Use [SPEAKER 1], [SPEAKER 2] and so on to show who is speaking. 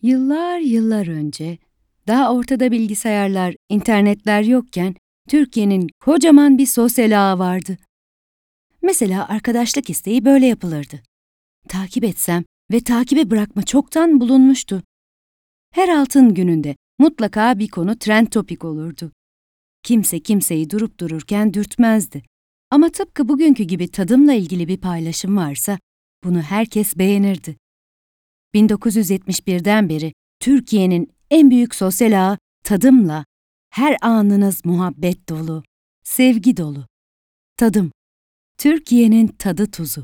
[SPEAKER 1] Yıllar yıllar önce, daha ortada bilgisayarlar, internetler yokken Türkiye'nin kocaman bir sosyal ağı vardı. Mesela arkadaşlık isteği böyle yapılırdı. Takip etsem ve takibe bırakma çoktan bulunmuştu. Her altın gününde mutlaka bir konu trend topik olurdu. Kimse kimseyi durup dururken dürtmezdi. Ama tıpkı bugünkü gibi tadımla ilgili bir paylaşım varsa, bunu herkes beğenirdi. 1971'den beri Türkiye'nin en büyük sosyal ağı Tadım'la her anınız muhabbet dolu, sevgi dolu. Tadım, Türkiye'nin tadı tuzu.